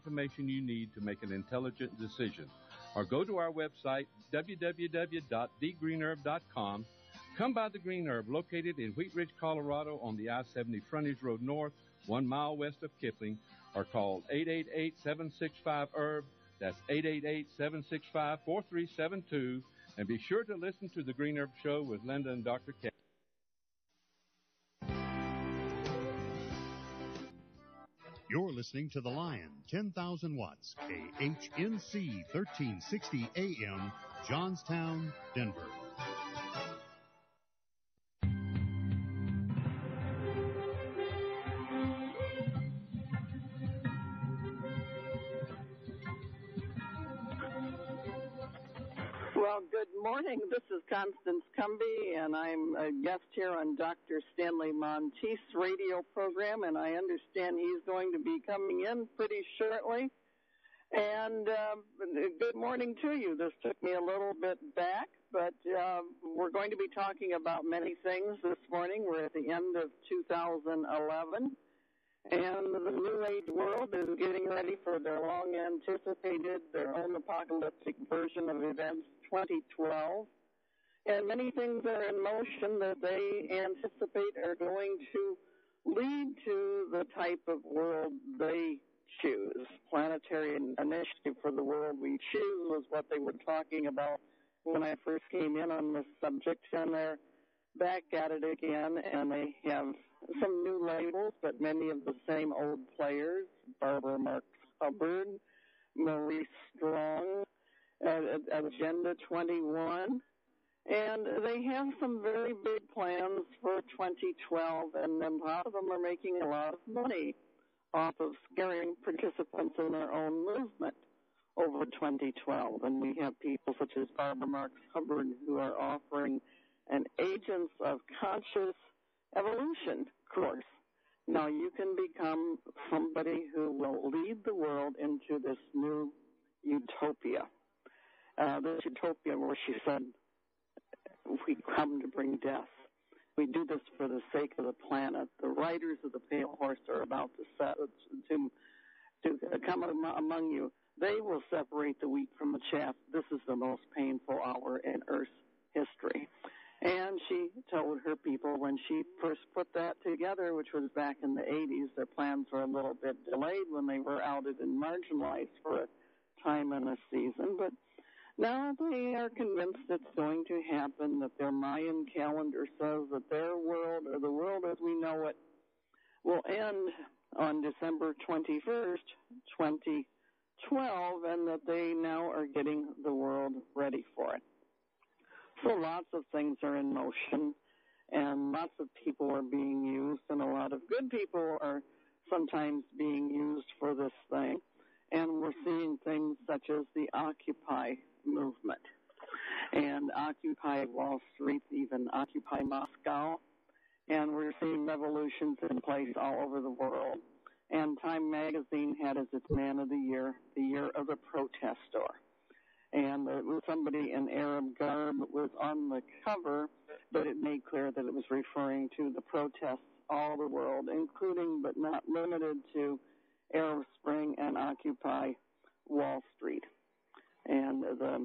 information you need to make an intelligent decision. Or go to our website, www.thegreenherb.com. Come by The Green Herb, located in Wheat Ridge, Colorado, on the I-70 Frontage Road North, 1 mile west of Kipling, or call 888-765-HERB. That's 888-765-4372. And be sure to listen to The Green Herb Show with Linda and Dr. K. You're listening to The Lion, 10,000 watts, KHNC 1360 AM, Johnstown, Denver. Well, good morning. This is Constance Cumby, and I'm a guest here on Dr. Stanley Monteith's radio program, and I understand he's going to be coming in pretty shortly. And good morning to you. This took me a little bit back, but we're going to be talking about many things this morning. We're at the end of 2011. And the New Age world is getting ready for their long-anticipated, their own apocalyptic version of events 2012. And many things are in motion that they anticipate are going to lead to the type of world they choose. Planetary Initiative for the World We Choose was what they were talking about when I first came in on this subject, and they're back at it again, and they have some new labels, but many of the same old players: Barbara Marx Hubbard, Maurice Strong, Agenda 21, and they have some very big plans for 2012, and a lot of them are making a lot of money off of scaring participants in their own movement over 2012. And we have people such as Barbara Marx Hubbard who are offering an Agents of Conscious Evolution course. Now, you can become somebody who will lead the world into this new utopia. This utopia where she said, we come to bring death. We do this for the sake of the planet. The riders of the pale horse are about to come among you. They will separate the wheat from the chaff. This is the most painful hour in Earth's history. And she told her people when she first put that together, which was back in the 80s, their plans were a little bit delayed when they were outed and marginalized for a time and a season. But now they are convinced it's going to happen, that their Mayan calendar says that their world, or the world as we know it, will end on December 21st, 2012, and that they now are getting the world ready for it. So lots of things are in motion, and lots of people are being used, and a lot of good people are sometimes being used for this thing. And we're seeing things such as the Occupy movement, and Occupy Wall Street, even Occupy Moscow, and we're seeing revolutions in place all over the world. And Time Magazine had as its Man of the Year of the Protestor. And it was somebody in Arab garb that was on the cover, but it made clear that it was referring to the protests all over the world, including but not limited to Arab Spring and Occupy Wall Street. And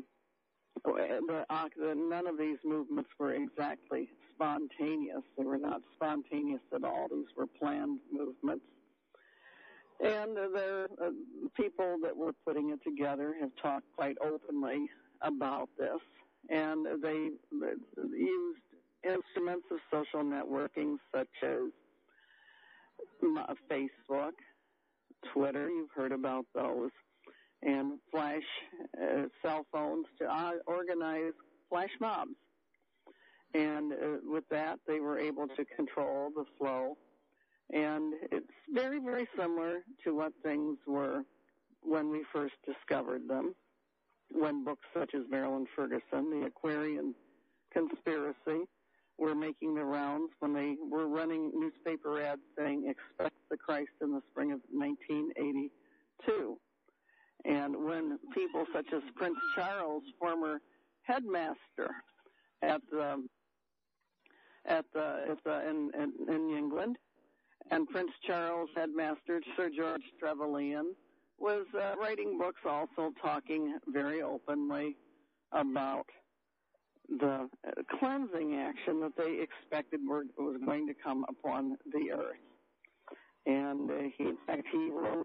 none of these movements were exactly spontaneous. They were not spontaneous at all. These were planned movements. And the people that were putting it together have talked quite openly about this. And they used instruments of social networking such as Facebook, Twitter, you've heard about those, and flash cell phones to organize flash mobs. And with that, they were able to control the flow. And it's very, very similar to what things were when we first discovered them, when books such as Marilyn Ferguson, The Aquarian Conspiracy, were making the rounds, when they were running newspaper ads saying, expect the Christ in the spring of 1982. And when people such as Prince Charles, former headmaster in England, and Prince Charles headmaster Sir George Trevelyan, was writing books, also talking very openly about the cleansing action that they expected was going to come upon the earth. And in fact, he wrote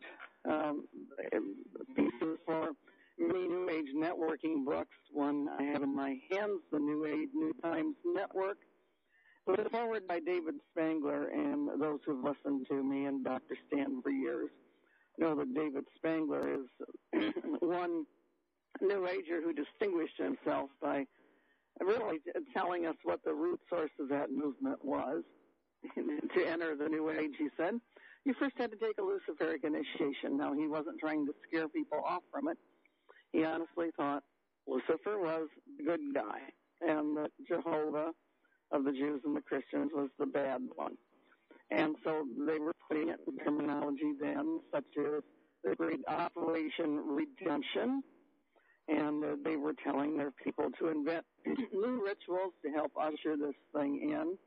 pieces for many New Age networking books. One I have in my hands, the New Age New Times Network. It was forwarded by David Spangler, and those who've listened to me and Dr. Stan for years know that David Spangler is one New Ager who distinguished himself by really telling us what the root source of that movement was. To enter the New Age, he said, you first had to take a Luciferic initiation. Now, he wasn't trying to scare people off from it. He honestly thought Lucifer was the good guy, and that Jehovah of the Jews and the Christians was the bad one. And so they were putting it in terminology then, such as the great Operation Redemption, and they were telling their people to invent new rituals to help usher this thing in,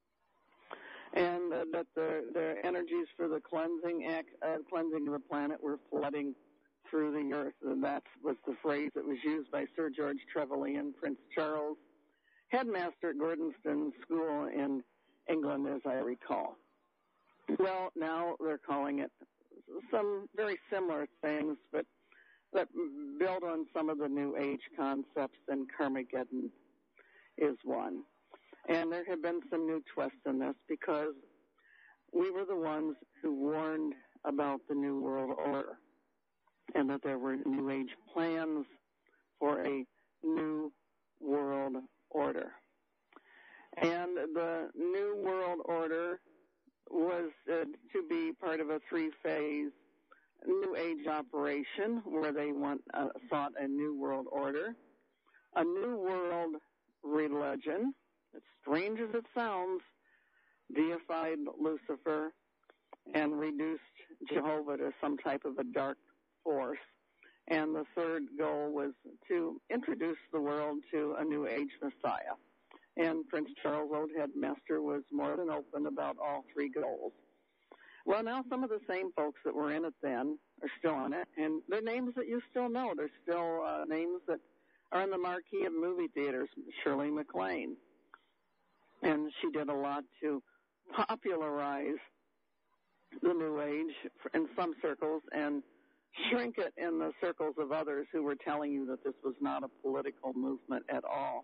and that the energies for the cleansing of the planet were flooding through the earth. And that was the phrase that was used by Sir George Trevelyan, Prince Charles, headmaster at Gordonston School in England, as I recall. Well, now they're calling it some very similar things, but that build on some of the New Age concepts, and Carmageddon is one. And there have been some new twists in this because we were the ones who warned about the New World Order and that there were New Age plans for a New World Order. And the New World Order was to be part of a three-phase New Age operation where they sought a New World Order, a New World religion, as strange as it sounds, deified Lucifer and reduced Jehovah to some type of a dark force. And the third goal was to introduce the world to a New Age Messiah. And Prince Charles, old headmaster, was more than open about all three goals. Well, now some of the same folks that were in it then are still in it, and they're names that you still know. They're still names that are in the marquee of movie theaters. Shirley MacLaine. And she did a lot to popularize the New Age in some circles and shrink it in the circles of others who were telling you that this was not a political movement at all.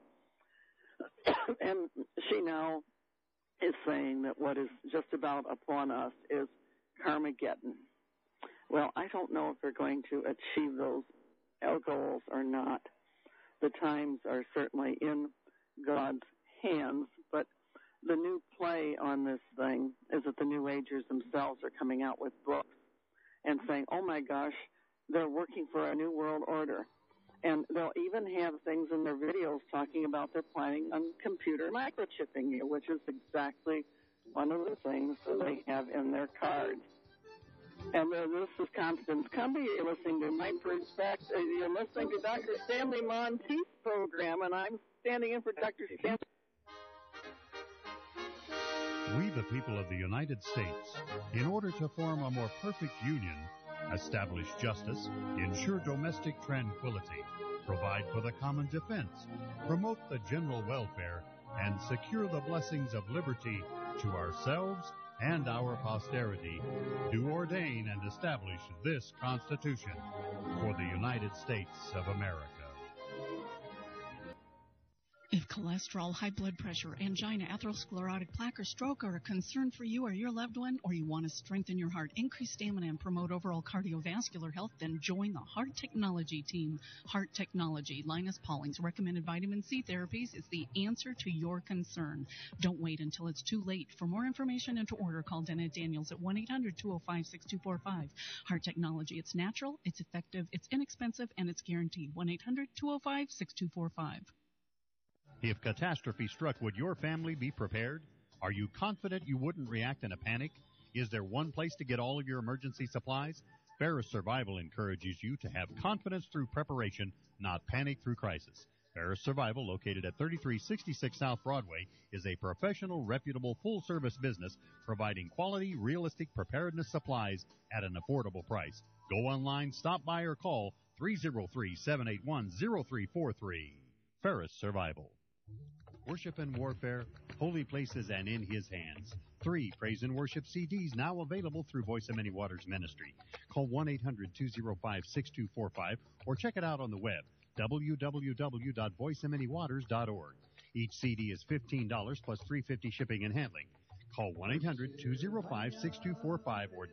And she now is saying that what is just about upon us is Carmageddon. Well, I don't know if they're going to achieve those goals or not. The times are certainly in God's hands, but the new play on this thing is that the New Agers themselves are coming out with books and saying, oh my gosh, they're working for a new world order. And they'll even have things in their videos talking about they're planning on computer microchipping you, which is exactly one of the things that they have in their cards. And this is Constance Cumby. You're listening to Mind for Respect. You're listening to Dr. Stanley Monteith's program, and I'm standing in for Dr. Stanley. We, the people of the United States, in order to form a more perfect union, establish justice, ensure domestic tranquility, provide for the common defense, promote the general welfare, and secure the blessings of liberty to ourselves and our posterity, do ordain and establish this Constitution for the United States of America. If cholesterol, high blood pressure, angina, atherosclerotic plaque, or stroke are a concern for you or your loved one, or you want to strengthen your heart, increase stamina, and promote overall cardiovascular health, then join the Heart Technology team. Heart Technology, Linus Pauling's recommended vitamin C therapies, is the answer to your concern. Don't wait until it's too late. For more information and to order, call Dennett Daniels at 1-800-205-6245. Heart Technology, it's natural, it's effective, it's inexpensive, and it's guaranteed. 1-800-205-6245. If catastrophe struck, would your family be prepared? Are you confident you wouldn't react in a panic? Is there one place to get all of your emergency supplies? Ferris Survival encourages you to have confidence through preparation, not panic through crisis. Ferris Survival, located at 3366 South Broadway, is a professional, reputable, full-service business providing quality, realistic preparedness supplies at an affordable price. Go online, stop by, or call 303-781-0343. Ferris Survival. Worship and Warfare, Holy Places and In His Hands. 3 praise and worship CDs now available through Voice of Many Waters Ministry. Call 1-800-205-6245 or check it out on the web, www.voiceofmanywaters.org. Each CD is $15 plus $3.50 shipping and handling. Call 1-800-205-6245 or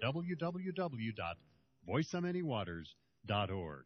www.voiceofmanywaters.org.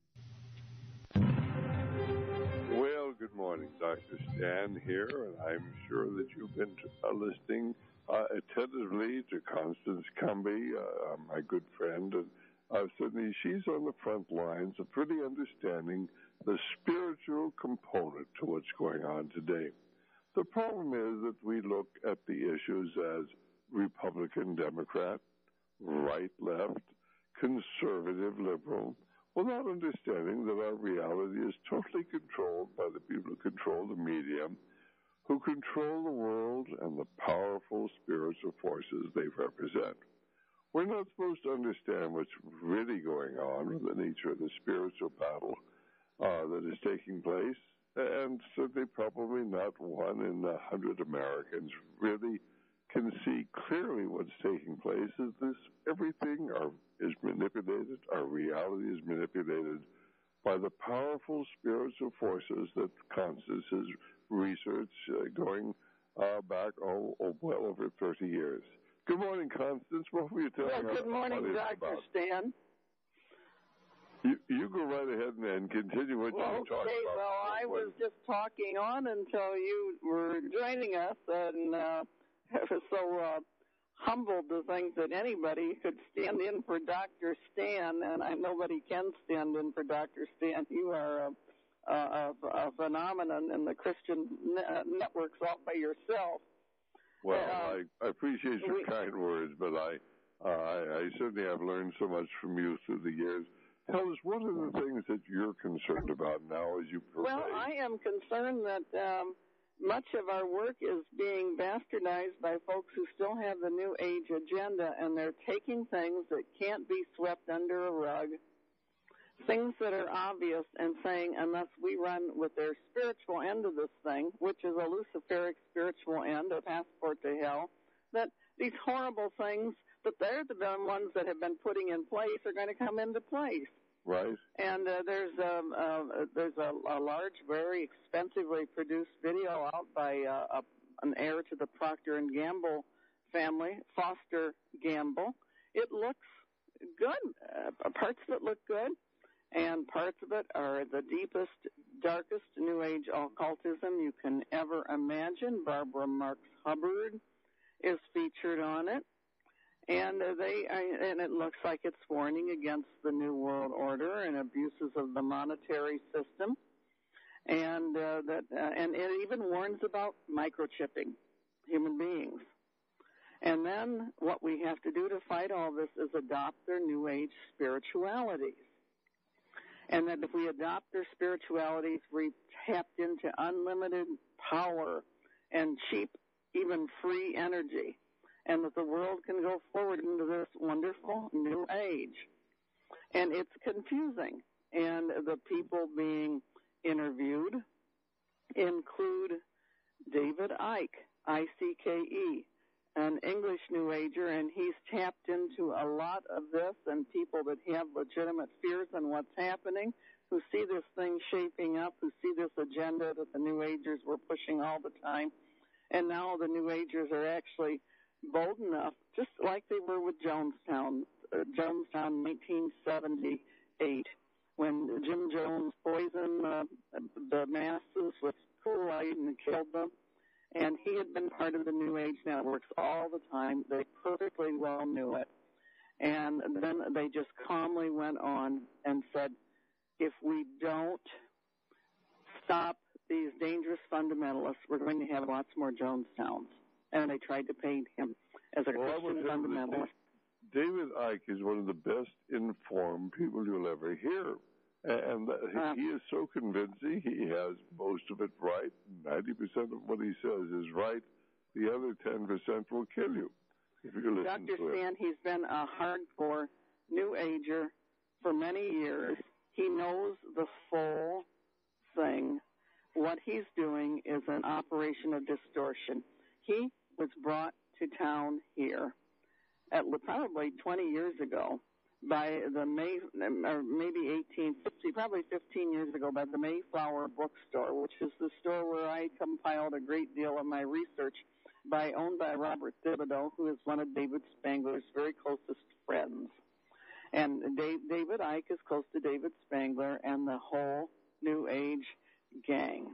Well, good morning, Dr. Stan here, and I'm sure that you've been listening attentively to Constance Cumby, my good friend, and certainly she's on the front lines of really understanding the spiritual component to what's going on today. The problem is that we look at the issues as Republican, Democrat, right, left, conservative, liberal, without understanding that our reality is totally controlled by the people who control the media, who control the world and the powerful spiritual forces they represent. We're not supposed to understand what's really going on with the nature of the spiritual battle that is taking place, and certainly probably not 1 in 100 Americans really can see clearly what's taking place. Is this everything is manipulated, our reality is manipulated by the powerful spiritual forces that Constance's research going back well over 30 years. Good morning, Constance. What were you telling us? Well, good morning, Dr. Stan. You go right ahead and continue what you were talking about. Okay, well, I was just talking on until you were joining us, and I was so humbled to think that anybody could stand in for Dr. Stan, and nobody can stand in for Dr. Stan. You are a phenomenon in the Christian networks all by yourself. Well, I appreciate your kind words, but I certainly have learned so much from you through the years. Tell us, what are the things that you're concerned about now as you pervade? Well, I am concerned that much of our work is being bastardized by folks who still have the New Age agenda, and they're taking things that can't be swept under a rug, things that are obvious, and saying, unless we run with their spiritual end of this thing, which is a Luciferic spiritual end, a passport to hell, that these horrible things that they're the ones that have been putting in place are going to come into place. Right. And there's a large, very expensively produced video out by an heir to the Procter & Gamble family, Foster Gamble. It looks good. Parts of it look good, and parts of it are the deepest, darkest New Age occultism you can ever imagine. Barbara Marx Hubbard is featured on it. And it looks like it's warning against the New World Order and abuses of the monetary system, and it even warns about microchipping human beings. And then what we have to do to fight all this is adopt their New Age spiritualities. And that if we adopt their spiritualities, we've tapped into unlimited power and cheap, even free energy, and that the world can go forward into this wonderful new age. And it's confusing. And the people being interviewed include David Icke, I-C-K-E, an English New Ager, and he's tapped into a lot of this, and people that have legitimate fears on what's happening, who see this thing shaping up, who see this agenda that the New Agers were pushing all the time. And now the New Agers are actually bold enough, just like they were with Jonestown 1978, when Jim Jones poisoned the masses with Kool-Aid and killed them. And he had been part of the New Age networks all the time. They perfectly well knew it. And then they just calmly went on and said, if we don't stop these dangerous fundamentalists, we're going to have lots more Jonestowns. And they tried to paint him as a Christian fundamentalist. David Icke is one of the best informed people you'll ever hear. And he is so convincing. He has most of it right. 90% of what he says is right. The other 10% will kill you if you listen Dr. to it. Stan, he's been a hardcore New Ager for many years. He knows the full thing. What he's doing is an operation of distortion. He was brought to town here at probably 20 years ago by the maybe 1850, probably 15 years ago, by the Mayflower Bookstore, which is the store where I compiled a great deal of my research, owned by Robert Thibodeau, who is one of David Spangler's very closest friends. And David Icke is close to David Spangler and the whole New Age gang.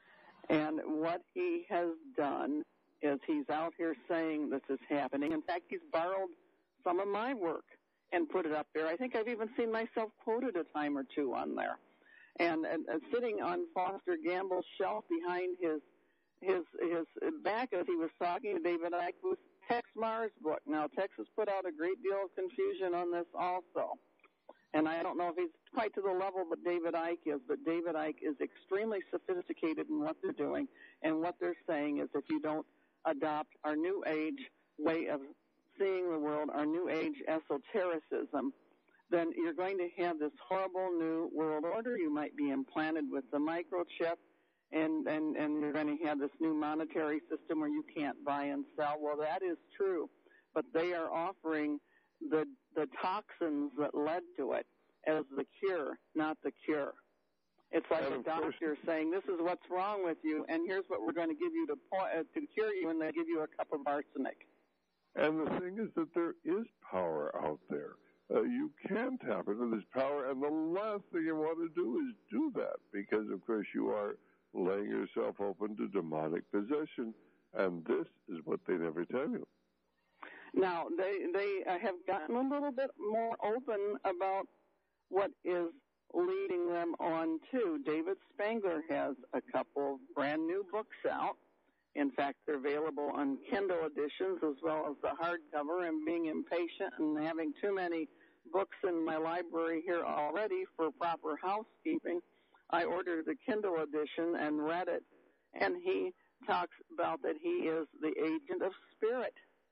And what he has done is he's out here saying this is happening. In fact, he's borrowed some of my work and put it up there. I think I've even seen myself quoted a time or two on there. And sitting on Foster Gamble's shelf behind his back as he was talking to David Icke was Tex Mars' book. Now, Tex has put out a great deal of confusion on this also. And I don't know if he's quite to the level that David Icke is, but David Icke is extremely sophisticated in what they're doing. And what they're saying is if you don't adopt our New Age way of seeing the world, our New Age esotericism, then you're going to have this horrible new world order. You might be implanted with the microchip, and you're going to have this new monetary system where you can't buy and sell. Well, that is true, but they are offering the toxins that led to it as the cure, not the cure. It's like a doctor saying, this is what's wrong with you, and here's what we're going to give you to cure you, and they give you a cup of arsenic. And the thing is that there is power out there. You can tap into this power, and the last thing you want to do is do that because, of course, you are laying yourself open to demonic possession, and this is what they never tell you. Now, they have gotten a little bit more open about what is leading them on to. David Spangler has a couple of brand new books out. In fact, they're available on Kindle editions as well as the hardcover, and being impatient and having too many books in my library here already for proper housekeeping, I ordered the Kindle edition and read it, and he talks about that he is the agent of spirit.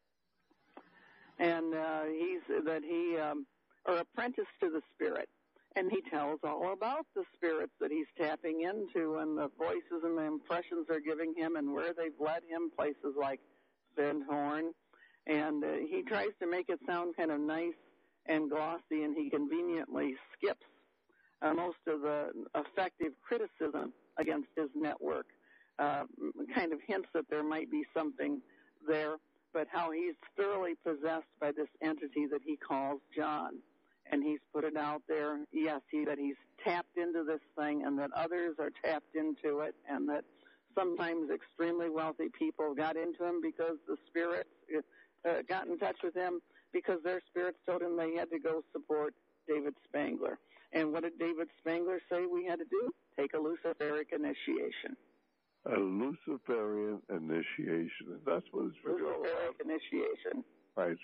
And or apprentice to the spirit. And he tells all about the spirits that he's tapping into and the voices and the impressions they're giving him and where they've led him, places like Spindhorn. And he tries to make it sound kind of nice and glossy, and he conveniently skips most of the effective criticism against his network. Kind of hints that there might be something there, but how he's thoroughly possessed by this entity that he calls John. And he's put it out there, yes, that he's tapped into this thing and that others are tapped into it, and that sometimes extremely wealthy people got into him because the spirits got in touch with him because their spirits told him they had to go support David Spangler. And what did David Spangler say we had to do? Take a Luciferic initiation. A Luciferian initiation. That's what it's for. Luciferic initiation. Right.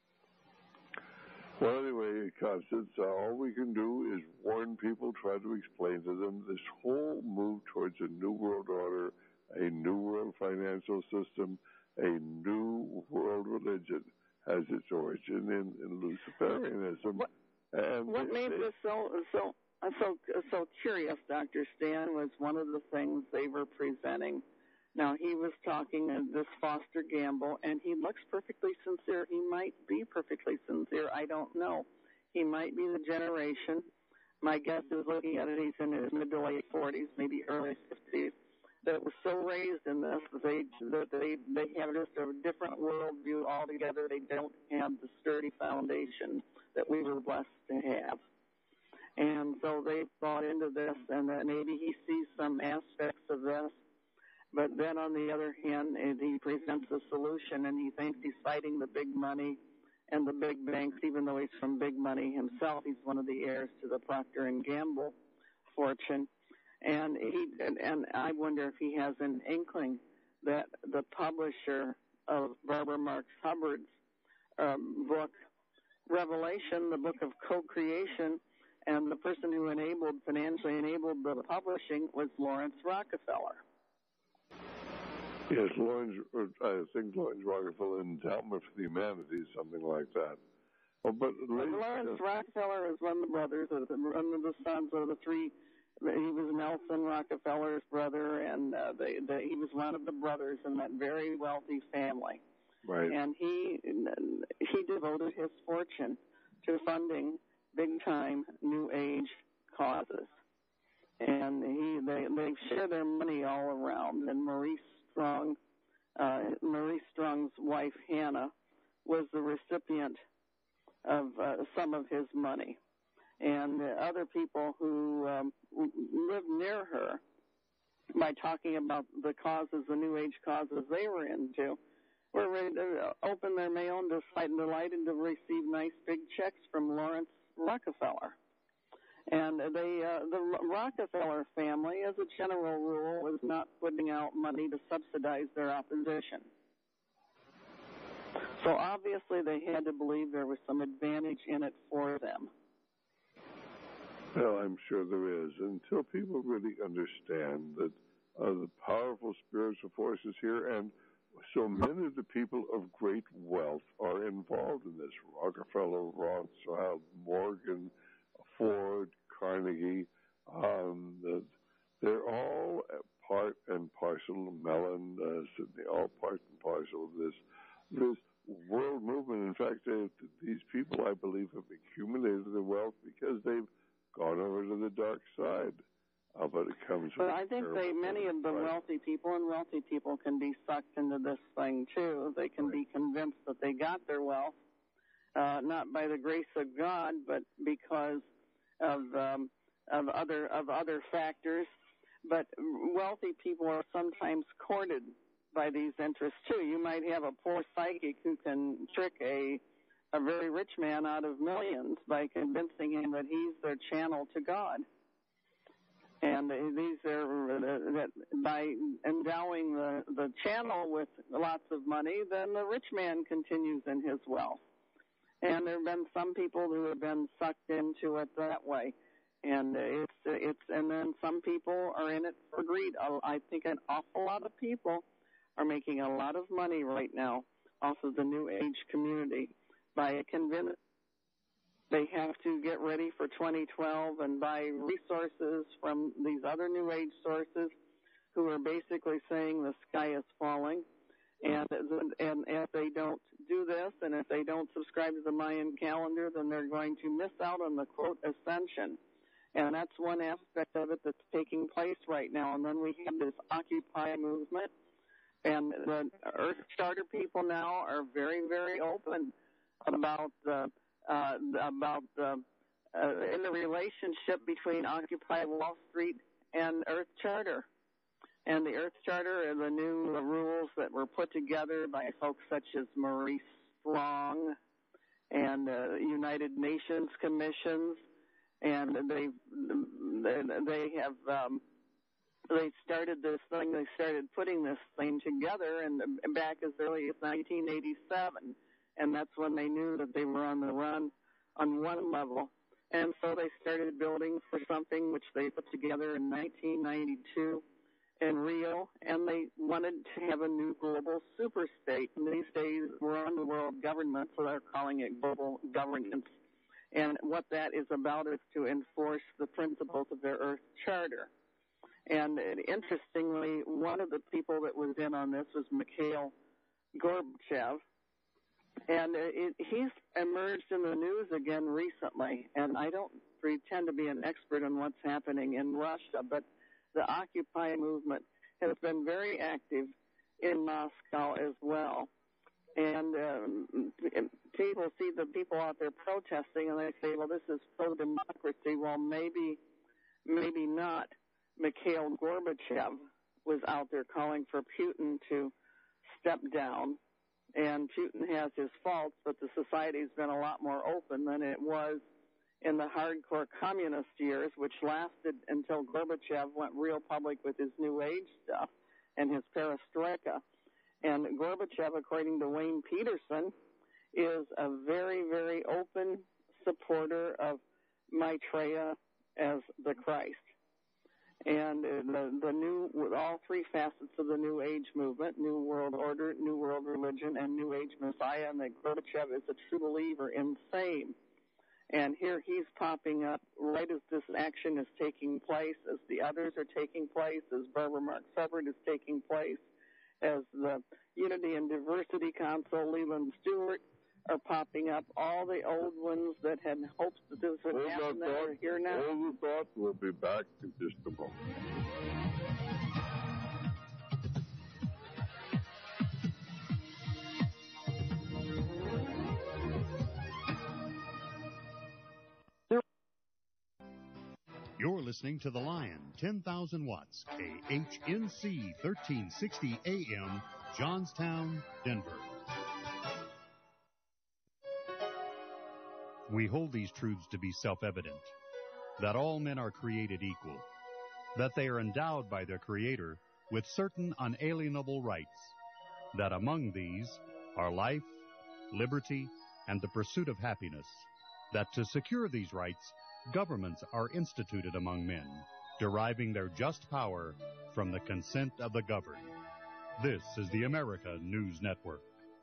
Well, anyway, Constance, all we can do is warn people, try to explain to them this whole move towards a new world order, a new world financial system, a new world religion has its origin in Luciferianism. What made this so curious, Dr. Stan, was one of the things they were presenting. Now, he was talking to this Foster Gamble, and he looks perfectly sincere. He might be perfectly sincere. I don't know. He might be the generation. My guess is looking at it, he's in his mid to late 40s, maybe early 50s, that was so raised in this that they have just a different worldview altogether. They don't have the sturdy foundation that we were blessed to have. And so they bought into this, and that maybe he sees some aspects of this. But then on the other hand, he presents a solution, and he thinks he's fighting the big money and the big banks, even though he's from big money himself. He's one of the heirs to the Procter & Gamble fortune. And I wonder if he has an inkling that the publisher of Barbara Marx Hubbard's book, Revelation, the book of co-creation, and the person who financially enabled the publishing was Lawrence Rockefeller. Yes, I think Lawrence Rockefeller Endowment for the Humanities, something like that. Oh, but Lawrence Rockefeller is one of the brothers, one of the sons of the three. He was Nelson Rockefeller's brother, and he was one of the brothers in that very wealthy family. Right. And he devoted his fortune to funding big-time New Age causes. And they share their money all around. And Maurice Strong's wife, Hannah, was the recipient of some of his money. And other people who lived near her, by talking about the causes, the New Age causes they were into, were ready to open their mail and delighted to receive nice big checks from Lawrence Rockefeller. And the Rockefeller family, as a general rule, was not putting out money to subsidize their opposition. So obviously they had to believe there was some advantage in it for them. Well, I'm sure there is. Until people really understand that the powerful spiritual forces here, and so many of the people of great wealth are involved in this. Rockefeller, Rothschild, Morgan, Ford, Carnegie, they're all part and parcel, Mellon, Sidney, all part and parcel of this world movement. In fact, these people, I believe, have accumulated the wealth because they've gone over to the dark side. But it comes. But I think many of the wealthy people can be sucked into this thing too. They can be convinced that they got their wealth, not by the grace of God, but because of other factors. But wealthy people are sometimes courted by these interests too. You might have a poor psychic who can trick a very rich man out of millions by convincing him that he's their channel to God. And these are by endowing the channel with lots of money, then the rich man continues in his wealth. And there have been some people who have been sucked into it that way. And and then some people are in it for greed. I think an awful lot of people are making a lot of money right now off of the New Age community by convincing they have to get ready for 2012 and buy resources from these other New Age sources who are basically saying the sky is falling. And if they don't do this, and if they don't subscribe to the Mayan calendar, then they're going to miss out on the, quote, ascension. And that's one aspect of it that's taking place right now. And then we have this Occupy movement. And the Earth Charter people now are very, very open about in the relationship between Occupy Wall Street and Earth Charter. And the Earth Charter are the new rules that were put together by folks such as Maurice Strong and United Nations commissions, and they started this thing. They started putting this thing together, and back as early as 1987, and that's when they knew that they were on the run on one level. And so they started building for something which they put together in 1992 in Rio, and they wanted to have a new global superstate. And these days we're on the world government, so they're calling it global governance. And what that is about is to enforce the principles of their Earth Charter. And interestingly, one of the people that was in on this was Mikhail Gorbachev. And he's emerged in the news again recently. And I don't pretend to be an expert on what's happening in Russia, but the Occupy movement has been very active in Moscow as well. And people see the people out there protesting, and they say, well, this is pro-democracy. Well, maybe not. Mikhail Gorbachev was out there calling for Putin to step down. And Putin has his faults, but the society's been a lot more open than it was in the hardcore communist years, which lasted until Gorbachev went real public with his New Age stuff and his perestroika. And Gorbachev, according to Wayne Peterson, is a very, very open supporter of Maitreya as the Christ. And the new, with all three facets of the New Age movement, New World Order, New World Religion, and New Age Messiah, and that Gorbachev is a true believer in same. And here he's popping up right as this action is taking place, as the others are taking place, as Barbara Mark Hubbard is taking place, as the Unity and Diversity Council, Leland Stewart, are popping up. All the old ones that had hopes that this would happen that are here now. Hold the thought. We'll be back in just a moment. You're listening to The Lion, 10,000 watts, KHNC 1360 AM, Johnstown, Denver. We hold these truths to be self-evident, that all men are created equal, that they are endowed by their Creator with certain unalienable rights, that among these are life, liberty, and the pursuit of happiness, that to secure these rights, governments are instituted among men, deriving their just power from the consent of the governed. This is the America News Network.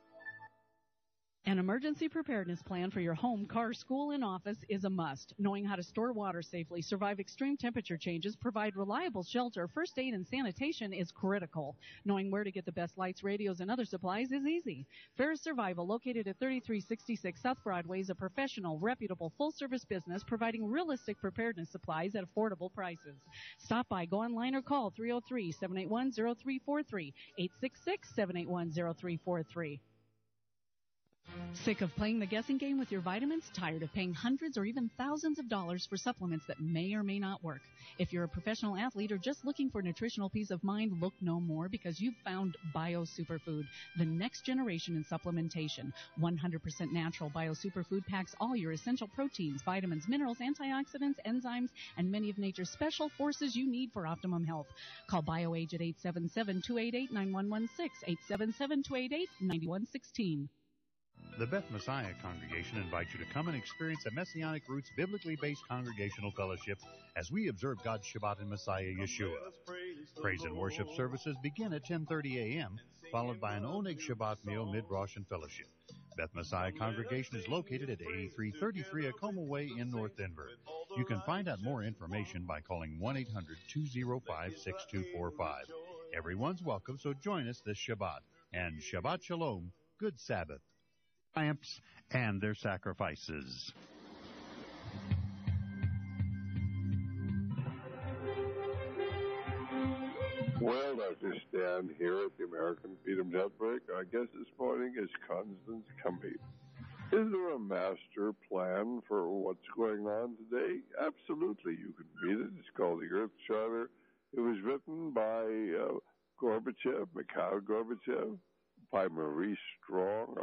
An emergency preparedness plan for your home, car, school, and office is a must. Knowing how to store water safely, survive extreme temperature changes, provide reliable shelter, first aid, and sanitation is critical. Knowing where to get the best lights, radios, and other supplies is easy. Ferris Survival, located at 3366 South Broadway, is a professional, reputable, full-service business providing realistic preparedness supplies at affordable prices. Stop by, go online, or call 303-781-0343, 866-781-0343. Sick of playing the guessing game with your vitamins? Tired of paying hundreds or even thousands of dollars for supplements that may or may not work? If you're a professional athlete or just looking for nutritional peace of mind, look no more, because you've found Bio Superfood, the next generation in supplementation. 100% natural Bio Superfood packs all your essential proteins, vitamins, minerals, antioxidants, enzymes, and many of nature's special forces you need for optimum health. Call BioAge at 877-288-9116, 877-288-9116. The Beth Messiah Congregation invites you to come and experience a Messianic Roots biblically based congregational fellowship as we observe God's Shabbat in Messiah Yeshua. Praise and worship services begin at 10:30 a.m., followed by an Oneg Shabbat meal mid-Rosh and fellowship. Beth Messiah Congregation is located at 8333 Acoma Way in North Denver. You can find out more information by calling 1-800-205-6245. Everyone's welcome, so join us this Shabbat. And Shabbat Shalom, good Sabbath. Triumphs and their sacrifices. Well, Dr. Stan here at the American Freedom Network. Our guest this morning is Constance Cumby. Is there a master plan for what's going on today? Absolutely. You can read it. It's called The Earth Charter. It was written by Gorbachev, Mikhail Gorbachev, by Maurice Strong,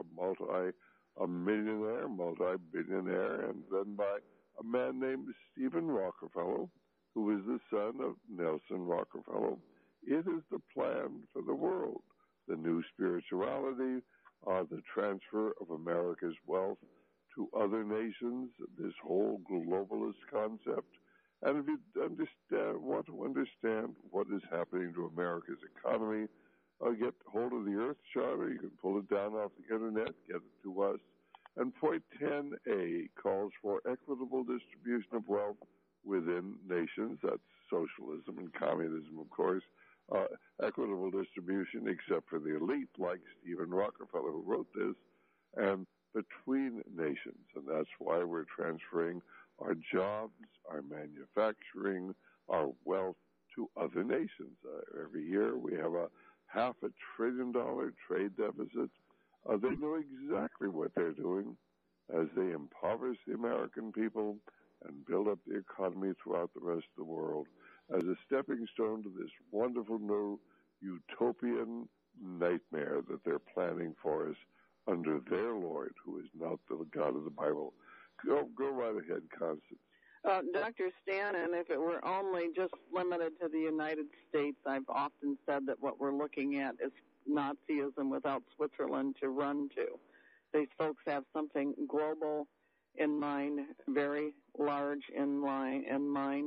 a millionaire, multi-billionaire, and then by a man named Stephen Rockefeller, who is the son of Nelson Rockefeller. It is the plan for the world, the new spirituality, the transfer of America's wealth to other nations, this whole globalist concept. And if you want to understand what is happening to America's economy, get hold of the Earth Charter. You can pull it down off the internet, get it to us. And point 10A calls for equitable distribution of wealth within nations. That's socialism and communism, of course. Equitable distribution, except for the elite, like Stephen Rockefeller, who wrote this, and between nations. And that's why we're transferring our jobs, our manufacturing, our wealth to other nations. Every year we have a $500 billion trade deficit. They know exactly what they're doing as they impoverish the American people and build up the economy throughout the rest of the world as a stepping stone to this wonderful new utopian nightmare that they're planning for us under their Lord, who is not the God of the Bible. Go right ahead, Constance. Dr. Stan, and if it were only just limited to the United States, I've often said that what we're looking at is Nazism without Switzerland to run to. These folks have something global in mind, very large in mind,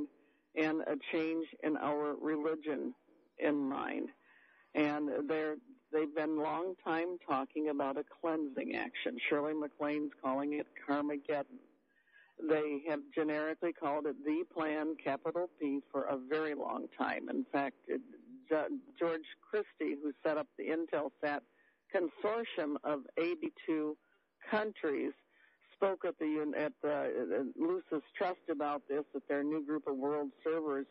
and a change in our religion in mind. And they've been long time talking about a cleansing action. Shirley MacLaine's calling it Carmageddon. They have generically called it the Plan, capital P, for a very long time. In fact, George Christie, who set up the Intelsat consortium of 82 countries, spoke at the Lucis Trust about this at their new group of world servers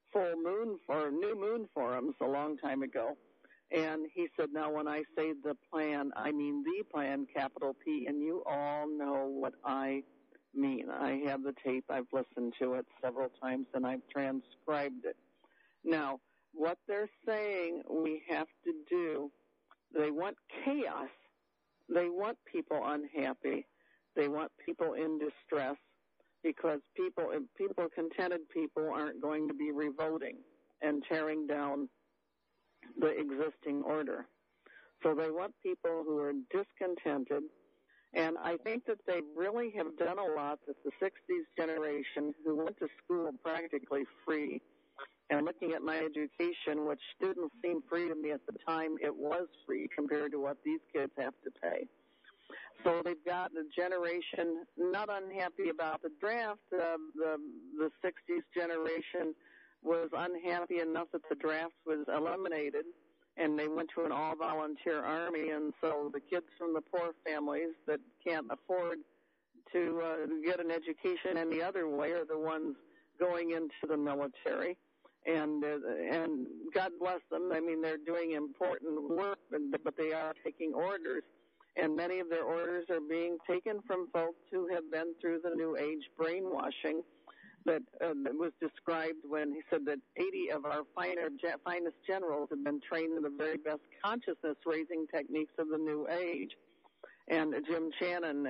new moon forums a long time ago. And he said, now when I say the plan, I mean the plan, capital P, and you all know what I mean. I have the tape. I've listened to it several times, and I've transcribed it. Now, what they're saying we have to do, they want chaos. They want people unhappy. They want people in distress because contented people aren't going to be revolting and tearing down the existing order. So they want people who are discontented. And I think that they really have done a lot that the 60s generation, who went to school practically free, and looking at my education, which didn't seem free to me at the time, it was free compared to what these kids have to pay. So they've got a generation not unhappy about the draft. The 60s generation was unhappy enough that the draft was eliminated, and they went to an all-volunteer army. And so the kids from the poor families that can't afford to get an education any other way are the ones going into the military. And God bless them. I mean, they're doing important work, but they are taking orders. And many of their orders are being taken from folks who have been through the New Age brainwashing that was described when he said that 80 of our finest generals have been trained in the very best consciousness-raising techniques of the New Age. And Jim Channon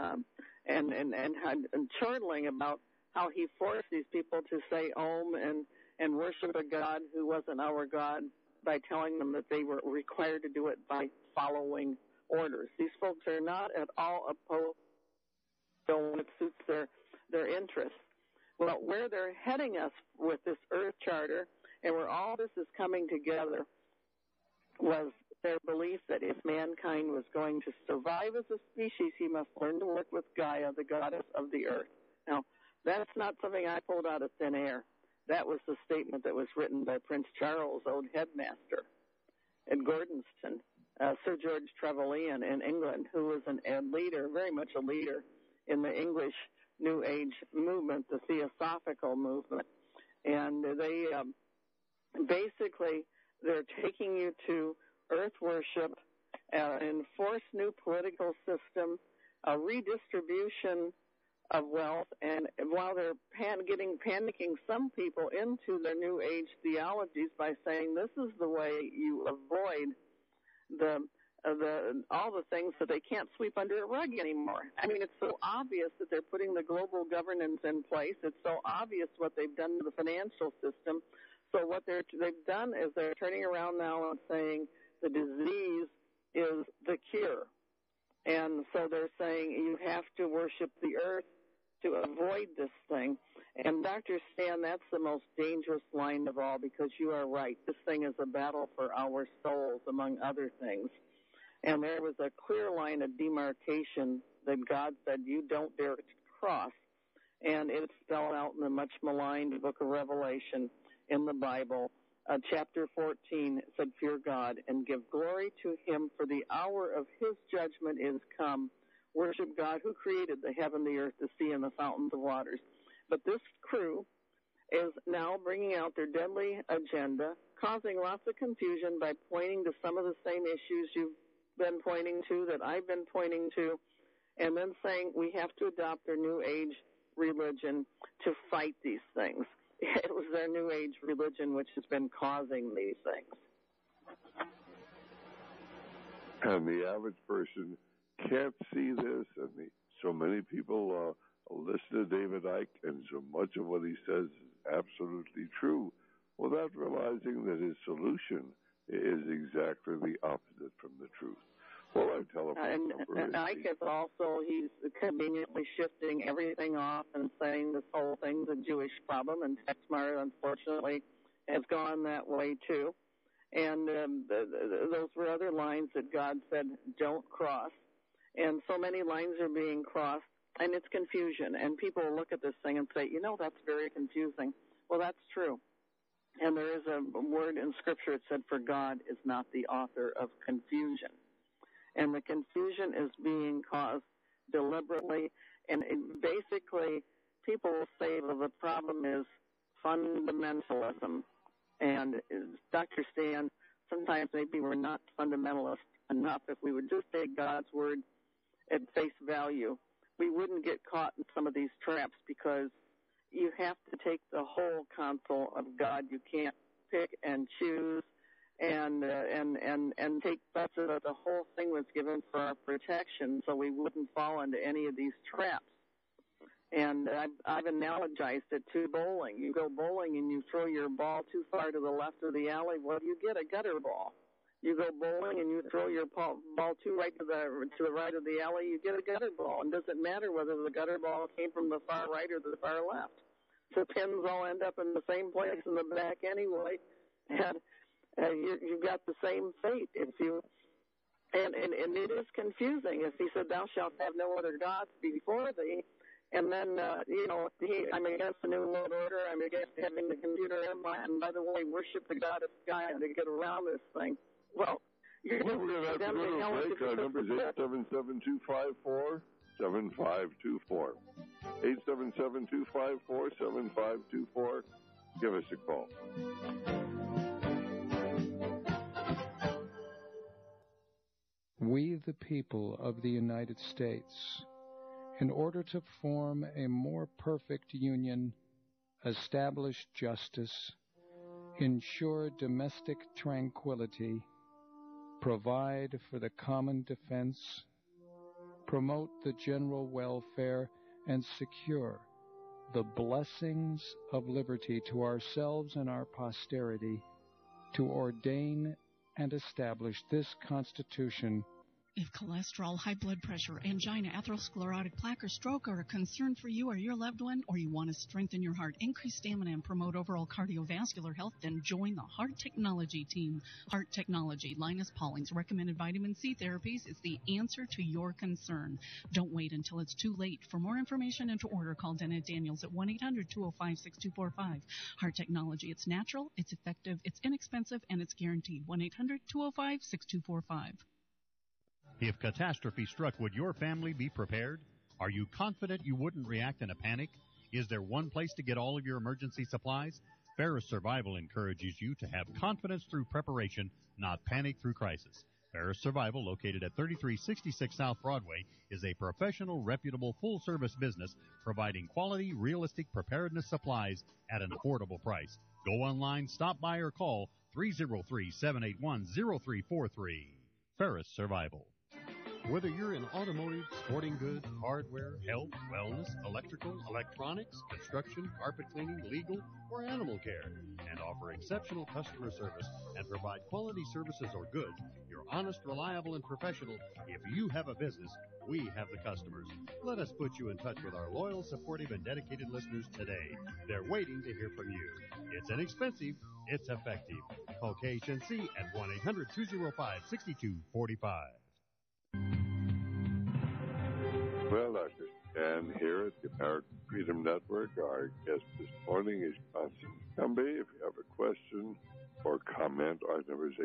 and chortling about how he forced these people to say Om and worship a God who wasn't our God by telling them that they were required to do it by following orders. These folks are not at all opposed to when it suits their interests. Well, where they're heading us with this Earth Charter and where all this is coming together was their belief that if mankind was going to survive as a species, he must learn to work with Gaia, the goddess of the Earth. Now, that's not something I pulled out of thin air. That was the statement that was written by Prince Charles' old headmaster at Gordonston, Sir George Trevelyan in England, who was a leader, very much a leader in the English New Age movement, the Theosophical movement. And they they're taking you to earth worship, enforce new political system, a redistribution of wealth, and while they're panicking some people into their New Age theologies by saying this is the way you avoid all the things that they can't sweep under a rug anymore. I mean, it's so obvious that they're putting the global governance in place. It's so obvious what they've done to the financial system. So what they've done is they're turning around now and saying the disease is the cure. And so they're saying you have to worship the earth to avoid this thing. And Dr. Stan, that's the most dangerous line of all, because you are right. This thing is a battle for our souls, among other things. And there was a clear line of demarcation that God said you don't dare to cross. And it's spelled out in the much maligned book of Revelation in the Bible. Chapter 14 said, fear God and give glory to him, for the hour of his judgment is come. Worship God who created the heaven, the earth, the sea, and the fountains of waters. But this crew is now bringing out their deadly agenda, causing lots of confusion by pointing to some of the same issues you've been pointing to, that I've been pointing to, and then saying we have to adopt their New Age religion to fight these things. It was their New Age religion which has been causing these things. And the average person can't see this, and so many people listen to David Icke, and so much of what he says is absolutely true, without realizing that his solution is exactly the opposite from the truth. Well, I telephone number. And Ike is also, he's conveniently shifting everything off and saying this whole thing's a Jewish problem, and TextMart, unfortunately, has gone that way, too. And those were other lines that God said don't cross. And so many lines are being crossed, and it's confusion. And people look at this thing and say, that's very confusing. Well, that's true. And there is a word in Scripture that said, for God is not the author of confusion. And the confusion is being caused deliberately. And basically, people will say, well, the problem is fundamentalism. And Dr. Stan, sometimes maybe we're not fundamentalist enough. If we would just take God's word at face value, we wouldn't get caught in some of these traps, because you have to take the whole counsel of God. You can't pick and choose and take bets that the whole thing was given for our protection, so we wouldn't fall into any of these traps. And I've analogized it to bowling. You go bowling and you throw your ball too far to the left of the alley, well, you get a gutter ball. You go bowling and you throw your ball too right to the right of the alley, you get a gutter ball. And it doesn't matter whether the gutter ball came from the far right or the far left. The pins all end up in the same place in the back anyway, and you've got the same fate. And it is confusing. If he said, "Thou shalt have no other gods before thee," and then I'm against the New World Order. I'm against having the computer empire, and by the way, worship the God of Sky to get around this thing. Well, you're just we're going to have to go to a break. Our number is 877-254-7524. 877-254-7524. Give us a call. We, the people of the United States, in order to form a more perfect union, establish justice, ensure domestic tranquility, provide for the common defense, promote the general welfare, and secure the blessings of liberty to ourselves and our posterity, to ordain and establish this Constitution. If cholesterol, high blood pressure, angina, atherosclerotic plaque, or stroke are a concern for you or your loved one, or you want to strengthen your heart, increase stamina, and promote overall cardiovascular health, then join the Heart Technology team. Heart Technology, Linus Pauling's recommended vitamin C therapies, is the answer to your concern. Don't wait until it's too late. For more information and to order, call Dennett Daniels at 1-800-205-6245. Heart Technology, it's natural, it's effective, it's inexpensive, and it's guaranteed. 1-800-205-6245. If catastrophe struck, would your family be prepared? Are you confident you wouldn't react in a panic? Is there one place to get all of your emergency supplies? Ferris Survival encourages you to have confidence through preparation, not panic through crisis. Ferris Survival, located at 3366 South Broadway, is a professional, reputable, full-service business providing quality, realistic preparedness supplies at an affordable price. Go online, stop by, or call 303-781-0343. Ferris Survival. Whether you're in automotive, sporting goods, hardware, health, wellness, electrical, electronics, construction, carpet cleaning, legal, or animal care, and offer exceptional customer service and provide quality services or goods, you're honest, reliable, and professional. If you have a business, we have the customers. Let us put you in touch with our loyal, supportive, and dedicated listeners today. They're waiting to hear from you. It's inexpensive. It's effective. Call KHNC at 1-800-205-6245. Well, Dr. Stan here at the American Freedom Network. Our guest this morning is Constance Cumby. If you have a question or comment, our number is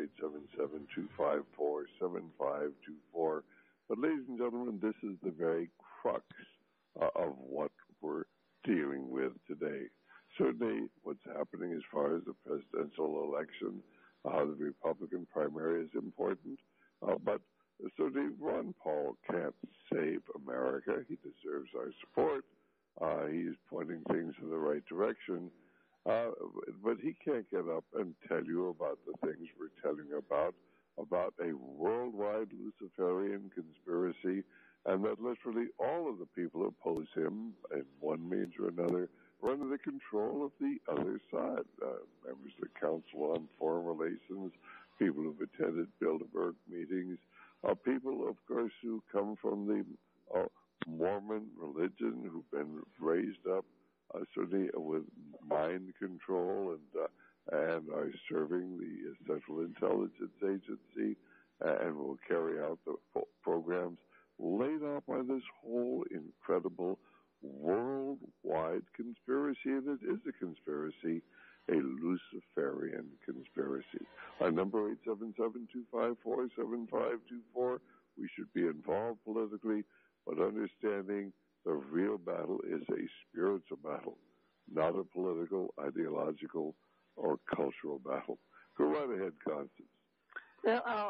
877-254-7524. But, ladies and gentlemen, this is the very crux of what we're dealing with today. Certainly what's happening as far as the presidential election, the Republican primary is important, but certainly Ron Paul can't save America. He deserves our support. He's pointing things in the right direction, but he can't get up and tell you about the things we're telling about a worldwide Luciferian conspiracy, and that literally all of the people who oppose him in one means or another are under the control of the other side. Members of the Council on Foreign Relations, people who've attended Bilderberg meetings, People, of course, who come from the Mormon religion, who've been raised up certainly with mind control and are serving the Central Intelligence Agency and will carry out the programs laid out by this whole incredible worldwide conspiracy. And it is a conspiracy, a Luciferian conspiracy. Our number 877-254-7524. We should be involved politically, but understanding the real battle is a spiritual battle, not a political, ideological, or cultural battle. Go right ahead, Constance. Well,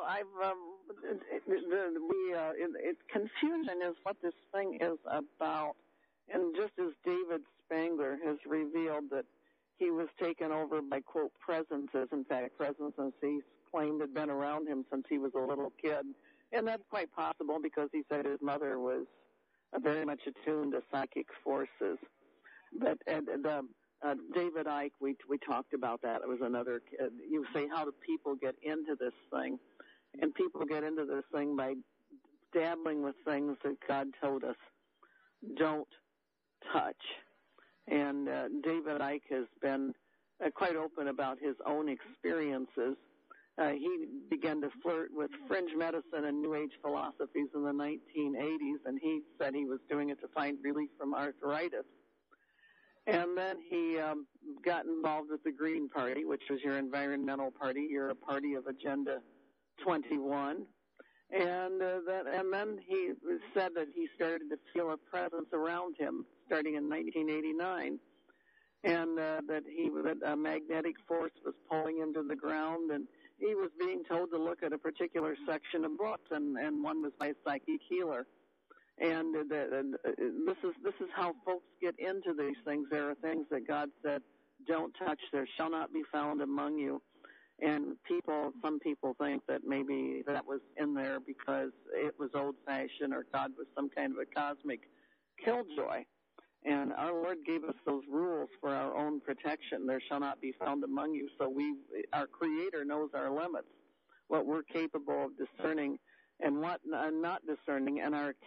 confusion is what this thing is about. And just as David Spangler has revealed that he was taken over by, quote, presences. In fact, presences he claimed had been around him since he was a little kid. And that's quite possible because he said his mother was very much attuned to psychic forces. But David Icke, we talked about that. It was another kid. You say, how do people get into this thing? And people get into this thing by dabbling with things that God told us don't touch. And David Icke has been quite open about his own experiences. He began to flirt with fringe medicine and New Age philosophies in the 1980s, and he said he was doing it to find relief from arthritis. And then he got involved with the Green Party, which was your environmental party. You're a party of Agenda 21. And then he said that he started to feel a presence around him starting in 1989, and that a magnetic force was pulling him to the ground, and he was being told to look at a particular section of books, and one was by a psychic healer. And this is how folks get into these things. There are things that God said, don't touch. There shall not be found among you. And some people think that maybe that was in there because it was old-fashioned or God was some kind of a cosmic killjoy. And our Lord gave us those rules for our own protection. There shall not be found among you. So our Creator knows our limits, what we're capable of discerning and what not discerning. And our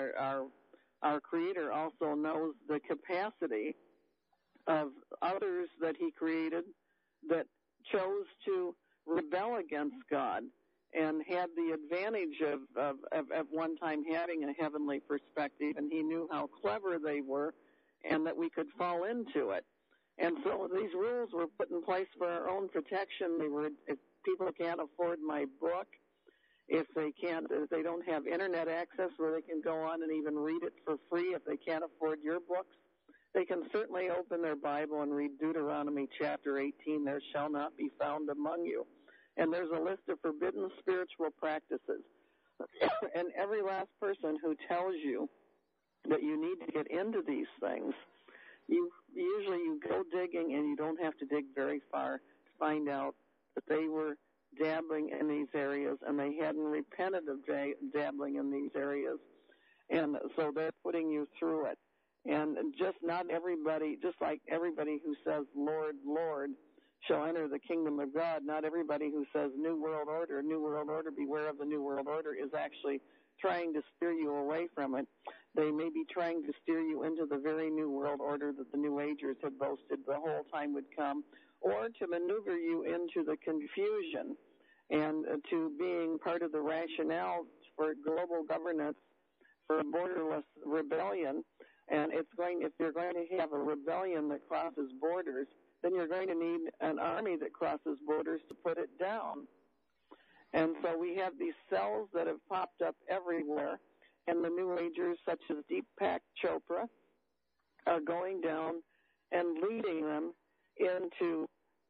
Creator also knows the capacity of others that He created that chose to rebel against God and had the advantage of at one time having a heavenly perspective, and He knew how clever they were and that we could fall into it. And so these rules were put in place for our own protection. If people can't afford my book, if they don't have internet access where they can go on and even read it for free, if they can't afford your books, they can certainly open their Bible and read Deuteronomy chapter 18, there shall not be found among you. And there's a list of forbidden spiritual practices. And every last person who tells you that you need to get into these things, you go digging and you don't have to dig very far to find out that they were dabbling in these areas and they hadn't repented of dabbling in these areas. And so they're putting you through it. And just like everybody who says, Lord, Lord, shall enter the kingdom of God, not everybody who says New World Order, beware of the New World Order, is actually trying to steer you away from it. They may be trying to steer you into the very New World Order that the New Agers had boasted the whole time would come, or to maneuver you into the confusion and to being part of the rationale for global governance, for borderless rebellion. And if you're going to have a rebellion that crosses borders, then you're going to need an army that crosses borders to put it down. And so we have these cells that have popped up everywhere, and the New Agers, such as Deepak Chopra, are going down and leading them into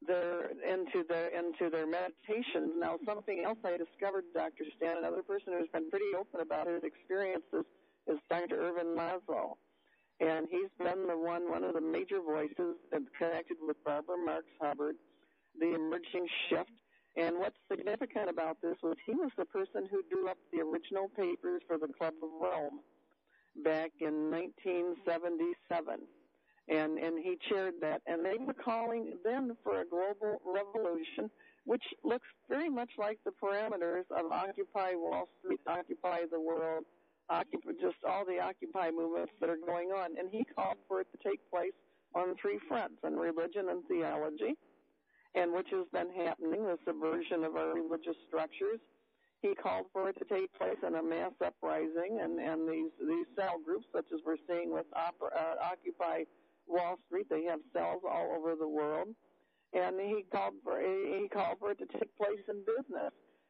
their meditations. Now, something else I discovered, Dr. Stan, another person who's been pretty open about his experiences, is Dr. Ervin Laszlo. And he's been one of the major voices connected with Barbara Marx Hubbard, the emerging shift. And what's significant about this was he was the person who drew up the original papers for the Club of Rome back in 1977. and he chaired that. And they were calling then for a global revolution, which looks very much like the parameters of Occupy Wall Street, Occupy the World, just all the Occupy movements that are going on. And he called for it to take place on three fronts, on religion and theology, and which has been happening, the subversion of our religious structures. He called for it to take place in a mass uprising, and these cell groups, such as we're seeing with Occupy Wall Street, they have cells all over the world. And he called for it to take place in business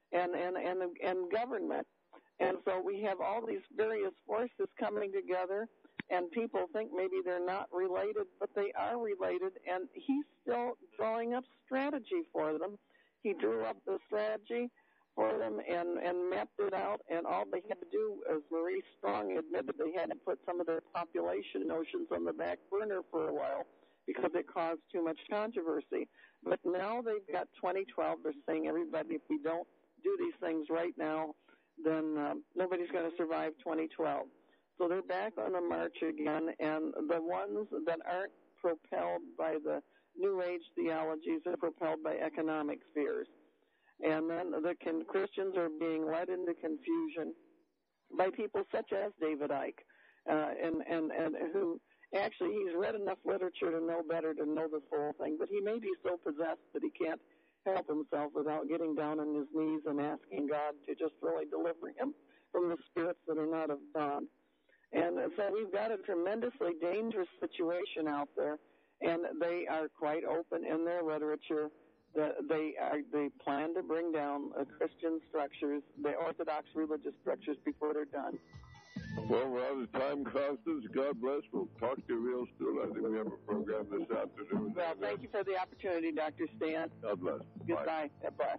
and government. And so we have all these various forces coming together, and people think maybe they're not related, but they are related, and he's still drawing up strategy for them. He drew up the strategy for them and mapped it out, and all they had to do, as Maurice Strong admitted, they had to put some of their population notions on the back burner for a while because it caused too much controversy. But now they've got 2012. They're saying, everybody, if we don't do these things right now, then nobody's going to survive 2012. So they're back on the march again, and the ones that aren't propelled by the New Age theologies are propelled by economic fears. And then the Christians are being led into confusion by people such as David Icke, and who actually he's read enough literature to know better, to know the full thing, but he may be so possessed that he can't help himself without getting down on his knees and asking God to just really deliver him from the spirits that are not of God. And so we've got a tremendously dangerous situation out there, and they are quite open in their literature. They plan to bring down Christian structures, the Orthodox religious structures, before they're done. Well, we're out of time, Constance. God bless. We'll talk to you real soon. I think we have a program this afternoon. Well, thank you for the opportunity, Dr. Stan. God bless. Goodbye. Bye.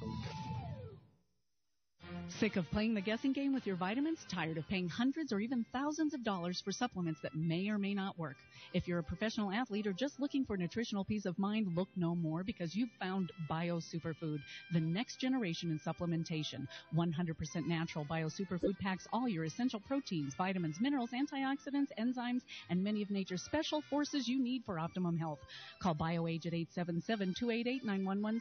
Sick of playing the guessing game with your vitamins? Tired of paying hundreds or even thousands of dollars for supplements that may or may not work? If you're a professional athlete or just looking for nutritional peace of mind, look no more, because you've found Bio Superfood, the next generation in supplementation. 100% natural Bio Superfood packs all your essential proteins, vitamins, minerals, antioxidants, enzymes, and many of nature's special forces you need for optimum health. Call BioAge at 877-288-9116,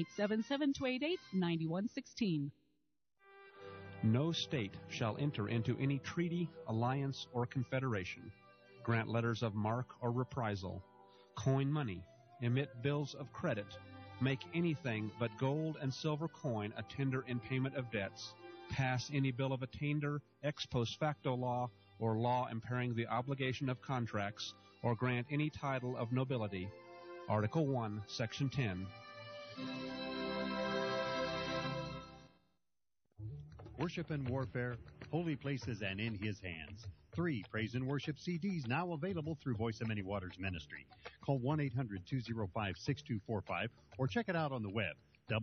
877-288-9116. No state shall enter into any treaty, alliance, or confederation, grant letters of marque or reprisal, coin money, emit bills of credit, make anything but gold and silver coin a tender in payment of debts, pass any bill of attainder, ex post facto law, or law impairing the obligation of contracts, or grant any title of nobility. Article 1, Section 10. Worship and Warfare, Holy Places and In His Hands. 3 praise and worship CDs now available through Voice of Many Waters Ministry. Call 1-800-205-6245 or check it out on the web,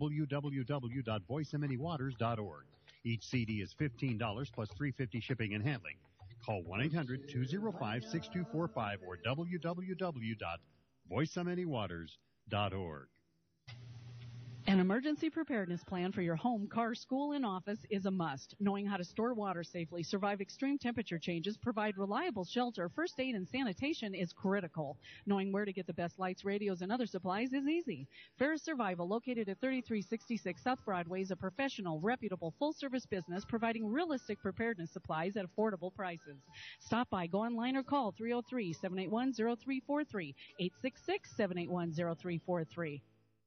www.voiceofmanywaters.org. Each CD is $15 plus $3.50 shipping and handling. Call 1-800-205-6245 or www.voiceofmanywaters.org. An emergency preparedness plan for your home, car, school, and office is a must. Knowing how to store water safely, survive extreme temperature changes, provide reliable shelter, first aid, and sanitation is critical. Knowing where to get the best lights, radios, and other supplies is easy. Ferris Survival, located at 3366 South Broadway, is a professional, reputable, full-service business providing realistic preparedness supplies at affordable prices. Stop by, go online, or call 303-781-0343, 866-781-0343.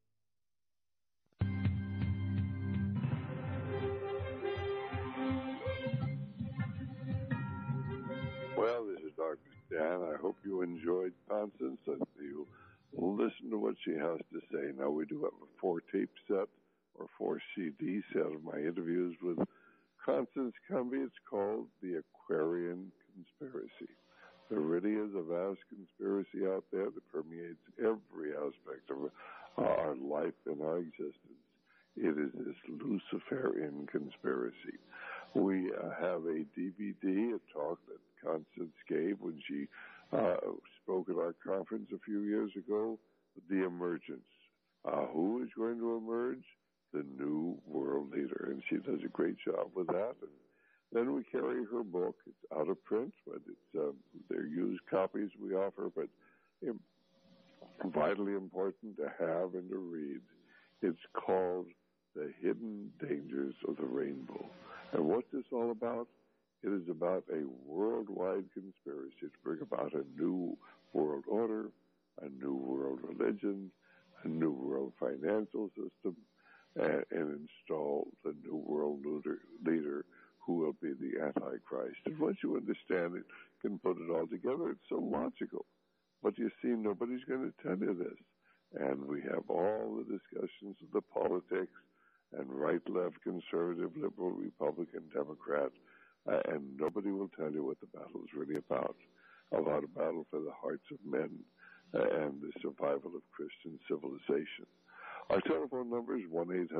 Well, this is Dr. Stan. I hope you enjoyed Constance and you listen to what she has to say. Now, we do have a 4-tape set or 4 CD set of my interviews with Constance Cumby. It's called The Aquarian Conspiracy. There really is a vast conspiracy out there that permeates every aspect of our life and our existence. It is this Luciferian conspiracy. We have a DVD, a talk that Constance gave when she spoke at our conference a few years ago, The Emergence. Who is going to emerge? The new world leader. And she does a great job with that. And Then we carry her book. It's out of print, but they're used copies we offer, but vitally important to have and to read. It's called The Hidden Dangers of the Rainbow. And what's this all about? It is about a worldwide conspiracy to bring about a new world order, a new world religion, a new world financial system, and install the new world leader who will be the Antichrist. And once you understand it, can put it all together, it's so logical. But you see, nobody's going to tell you this. And we have all the discussions of the politics and right, left, conservative, liberal, Republican, Democrat, and nobody will tell you what the battle is really about a battle for the hearts of men and the survival of Christian civilization. Our telephone number is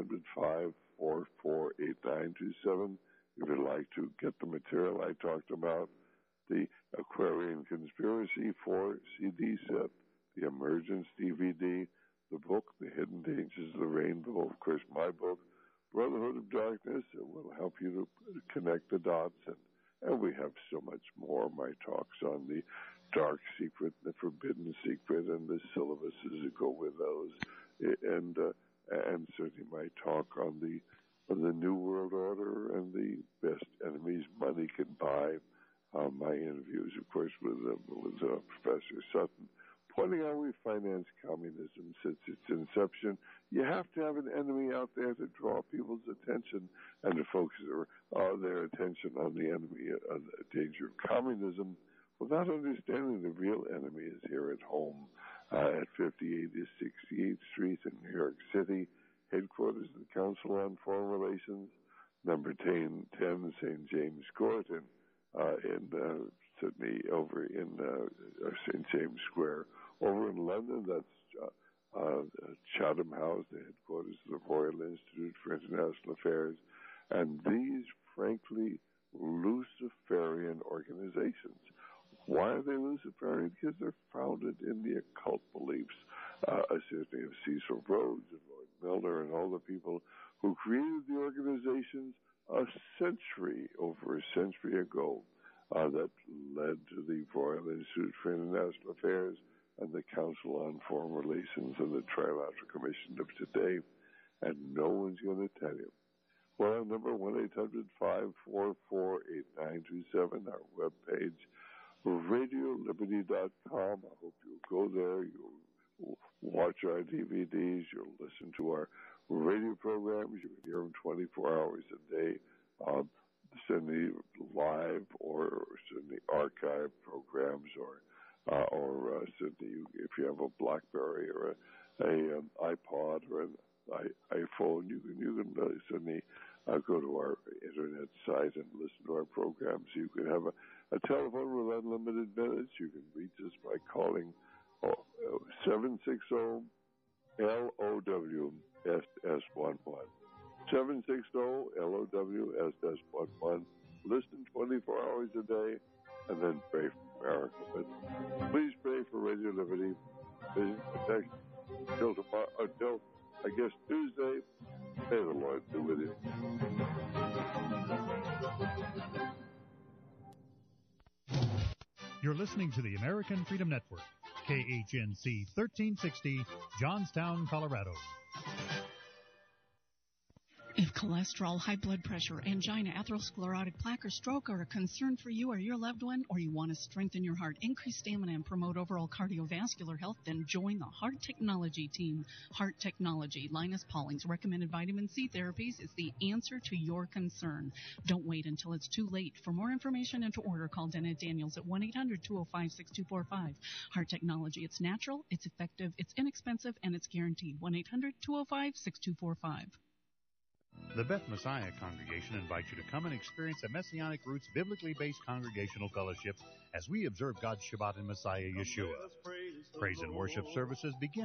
1-800-544-8927. If you'd like to get the material I talked about, the Aquarian Conspiracy 4 CD set, the Emergence DVD, the book, The Hidden Dangers of the Rainbow, of course, my book, Brotherhood of Darkness, it will help you to connect the dots, and we have so much more. My talks on the dark secret, the forbidden secret, and the syllabuses that go with those, and certainly my talk on the New World Order and the best enemies money can buy. My interviews, of course, with Professor Sutton, pointing out we finance communism since its inception. You have to have an enemy out there to draw people's attention and to focus their attention on the enemy, on the danger of communism, without understanding the real enemy is here at home at 58 to 68th Street in New York City, headquarters of the Council on Foreign Relations, number 10 St. James Court, in Sydney, over in St. James Square. Over in London, that's Chatham House, the headquarters of the Royal Institute for International Affairs. And these, frankly, Luciferian organizations. Why are they Luciferian? Because they're founded in the occult beliefs, certainly of Cecil Rhodes and Lloyd Milner and all the people who created the organizations over a century ago, that led to the Royal Institute for International Affairs and the Council on Foreign Relations and the Trilateral Commission of today. And no one's going to tell you. Well, our number 1-800-544-8927, our webpage, RadioLiberty.com. I hope you'll go there. You'll watch our DVDs. You'll listen to our radio programs. You can hear them 24 hours a day. Send the live or send the archive programs, or send if you have a BlackBerry or a iPod or an iPhone, you can send go to our internet site and listen to our programs. You can have a telephone with unlimited minutes. You can reach us by calling 760-LOW-SS11. 760-LOW-SS11. Listen 24 hours a day, and then pray for America. But please pray for Radio Liberty. Until tomorrow, until I guess Tuesday. May the Lord be with you. You're listening to the American Freedom Network, KHNC 1360, Johnstown, Colorado. If cholesterol, high blood pressure, angina, atherosclerotic plaque, or stroke are a concern for you or your loved one, or you want to strengthen your heart, increase stamina, and promote overall cardiovascular health, then join the Heart Technology team. Heart Technology, Linus Pauling's recommended vitamin C therapies, is the answer to your concern. Don't wait until it's too late. For more information and to order, call Dennett Daniels at 1-800-205-6245. Heart Technology, it's natural, it's effective, it's inexpensive, and it's guaranteed. 1-800-205-6245. The Beth Messiah Congregation invites you to come and experience a Messianic Roots biblically based congregational fellowship as we observe God's Shabbat in Messiah Yeshua. Praise and worship services begin